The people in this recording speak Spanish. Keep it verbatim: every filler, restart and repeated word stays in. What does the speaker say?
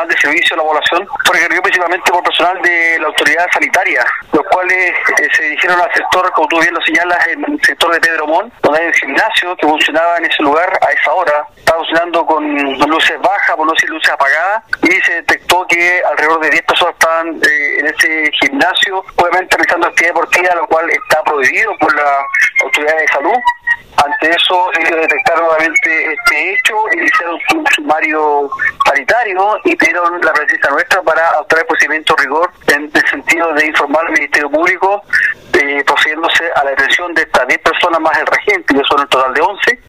personal de servicio a la población fue requerido principalmente por personal de la autoridad sanitaria, los cuales eh, se dirigieron al sector, como tú bien lo señalas, en el sector de Pedro Montt, donde hay un gimnasio que funcionaba en ese lugar a esa hora. Estaba funcionando con luces bajas, por no decir luces apagadas, y se detectó que alrededor de diez personas estaban eh, en ese gimnasio, obviamente realizando actividad deportiva, lo cual está prohibido por la autoridad de salud. Ante eso, ellos detectaron nuevamente este hecho, iniciaron un sumario paritario y pidieron la presencia nuestra para adoptar el procedimiento de rigor en el sentido de informar al Ministerio Público, eh, procediéndose a la detención de estas diez personas más el regente, que son un total de once,